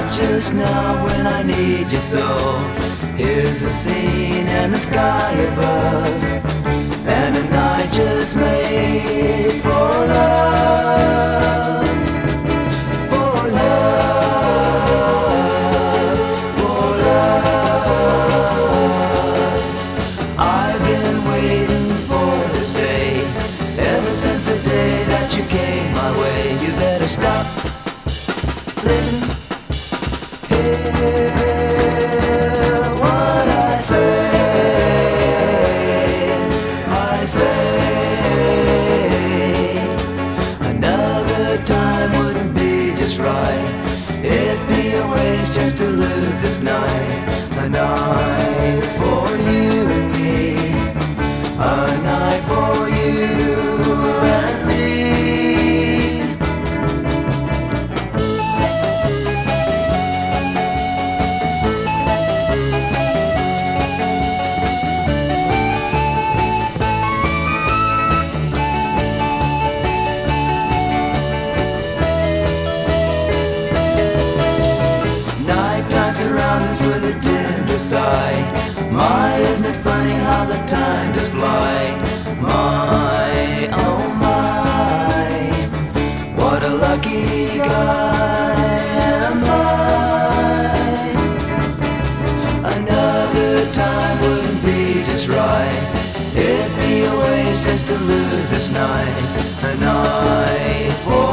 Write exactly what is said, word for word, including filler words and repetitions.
just now when I need you so. Here's the scene and the sky above, and a night just made for love, for love, for love. I've been waiting for this day ever since the day that you came my way. You better stop, listen, hear what I say. I say another time wouldn't be just right. It'd be a waste just to lose this night. A night for you and me, a night for you and me. Surrounds us with a tender sigh. My, isn't it funny how the time does fly? My, oh my, what a lucky guy am I. Another time wouldn't be just right. It'd be a waste just to lose this night. A night for